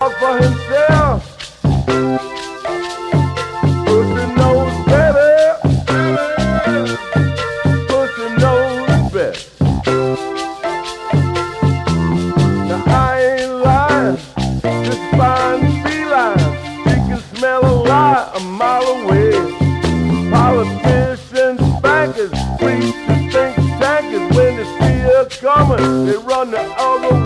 for himself. Pussy knows better. Pussy knows best. Now I ain't lying. This fine feline, she can smell a lie a mile away. Politicians, bankers, preachers, think tankers, when they see her coming, they run the other way.